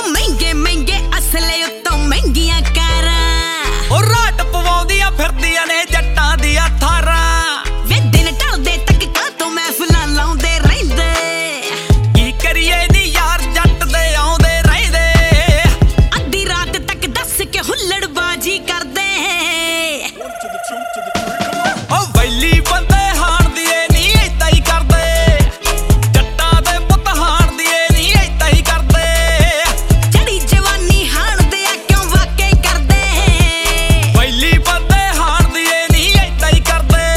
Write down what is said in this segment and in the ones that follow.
महंगे महंगे असले उत्तों महंगियां कारां राट पवाउंदियां फिरदियां ने जट्टां दियां थारां वे दिन ढलदे तक कातों महफिलां लाउंदे रहिंदे की करिए नी यार जट दे आउंदे रहिंदे अद्धी रात तक दस के हुल्लड़बाजी करदे वैली बंदे हाण दिए नी इदां ही करदे जट्टां दे पुत्त हाण दिए नी इदां ही करदे जड़ी जवानी हाणदे आ क्यों वाके करदे वैली बंदे हाण दिए नी इदां ही करदे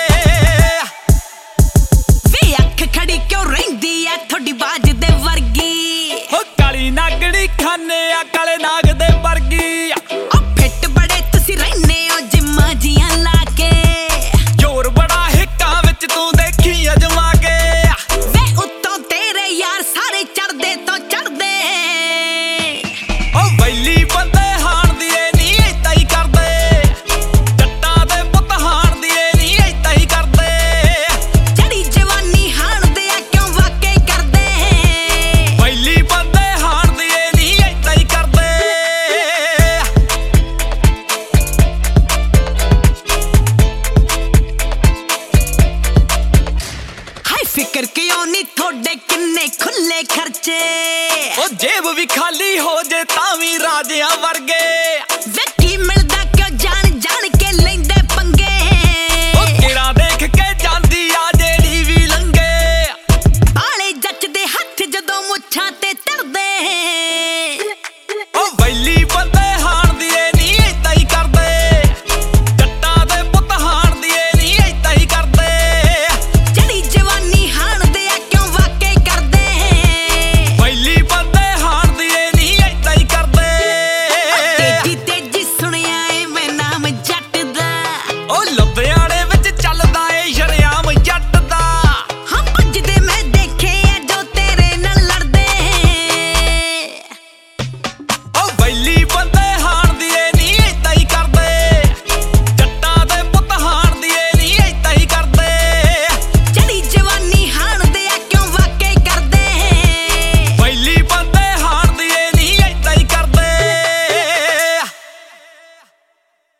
वे अख खड़ी क्यों रहिंदी ऐ थोड़ी बाज दे वर्गी काली नागड़ी खाने आ काले नाग दे वर्गी फिट बड़े तुसी रहने हो जिम्मा जियां लाके जोर बड़ा हिक्का विच तू देखी अजमा के वे उत्तों तेरे यार सारे चढ़दे तो चढ़दे वैली बंदे हाण दिए नी इदां ही करदे जट्टां दे पुत्त हाण दिए नी इदां ही करदे जड़ी जवानी हाणदे आ क्यों वाके करदे वैली बंदे हाण दिए नी इदां ही करदे हाय फिकर क्यों नी थोड़े किन्ने खुले खर्चे जेब भी खाली हो जे तां भी राजियां वर्गे वे